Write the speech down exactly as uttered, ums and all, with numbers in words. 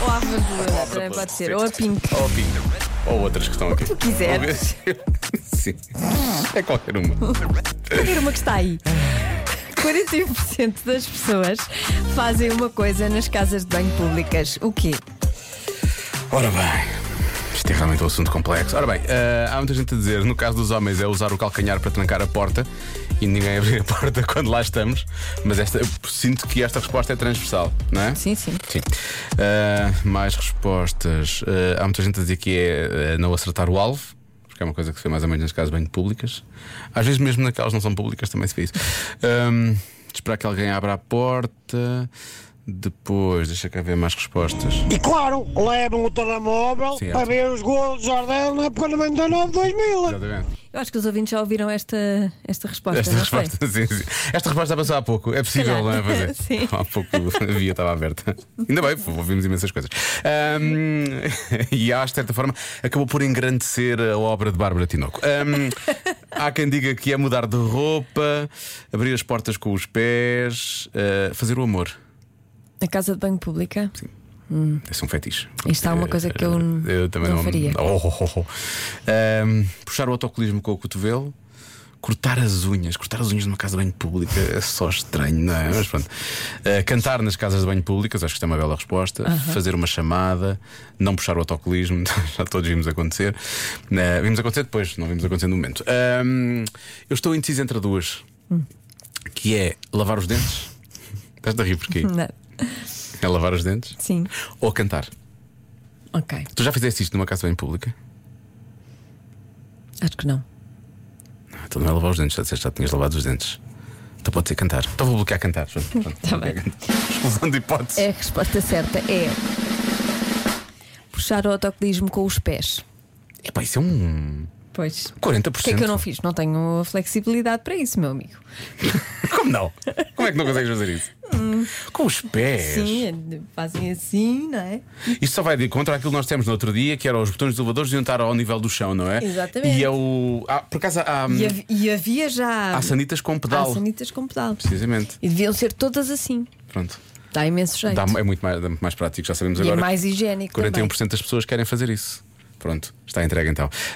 Ou a Aventura, também pode ser. Ou a Pink. Ou a Pink. Ou outras que estão aqui. O que tu quiseres. Sim. É qualquer uma. Qualquer uma que está aí. quarenta e um por cento das pessoas fazem uma coisa nas casas de banho públicas. O quê? Ora bem. Isto é realmente um assunto complexo. Ora bem, uh, há muita gente a dizer, no caso dos homens, é usar o calcanhar para trancar a porta e ninguém abrir a porta quando lá estamos. Mas esta, eu sinto que esta resposta é transversal, não é? Sim, sim. Sim. Uh, mais respostas. Uh, há muita gente a dizer que é uh, não acertar o alvo, porque é uma coisa que se vê mais ou menos nas casas bem públicas. Às vezes, mesmo naquelas que não são públicas, também se vê isso. Um, esperar que alguém abra a porta. Depois, deixa cá ver mais respostas. E claro, levam o telemóvel Certo. para ver os golos de Jardel na época noventa e nove dois mil. Exatamente. Eu acho que os ouvintes já ouviram esta, esta resposta. Esta não resposta, sim, sim. Esta resposta passou há pouco. É possível, calhar. não é? Fazer. Sim. Há pouco a via estava aberta. Ainda bem, ouvimos imensas coisas. Um, e há, de certa forma, acabou por engrandecer a obra de Bárbara Tinoco. Um, há quem diga que é mudar de roupa, abrir as portas com os pés, uh, fazer o amor. Na casa de banho pública? Sim. Hum. Esse é um fetiche. Isto é uma coisa que eu, eu também não, não faria. Oh, oh, oh, oh. Um, puxar o autocolismo com o cotovelo. Cortar as unhas. Cortar as unhas numa casa de banho pública é só estranho, não é? Mas pronto. Uh, cantar nas casas de banho públicas, acho que isto é uma bela resposta. Uh-huh. Fazer uma chamada. Não puxar o autocolismo. Já todos vimos acontecer. Uh, vimos acontecer depois, não vimos acontecer no momento. Um, eu estou indeciso entre duas. Hum. Que é lavar os dentes. Estás a rir porquê? Não. É lavar os dentes? Sim. Ou cantar? Ok. Tu já fizeste isto numa casa bem pública? Acho que não. Então não é lavar os dentes, já disseste, já tinhas lavado os dentes. Então pode ser cantar. Então vou bloquear cantar. Tá bem. Exclusão de hipótese. É a resposta certa é puxar o autocolismo com os pés. Epá, isso é um Pois. quarenta por cento. Porquê é que eu não fiz? Não tenho a flexibilidade para isso, meu amigo. Como não? Como é que não consegues fazer isso? Hum. Com os pés. Sim, fazem assim, não é? Isto só vai de contra aquilo que nós temos no outro dia, que eram os botões dos elevadores deviam estar ao nível do chão, não é? Exatamente. E é o. Ah, por acaso há. E, hav- e havia já. Há sanitas com pedal. Há sanitas com pedal. Precisamente. E deviam ser todas assim. Pronto. Dá imenso jeito. Dá, é muito mais, muito mais prático, já sabemos E agora. é mais higiênico quarenta e um por também. cento das pessoas querem fazer isso. Pronto, está entregue então.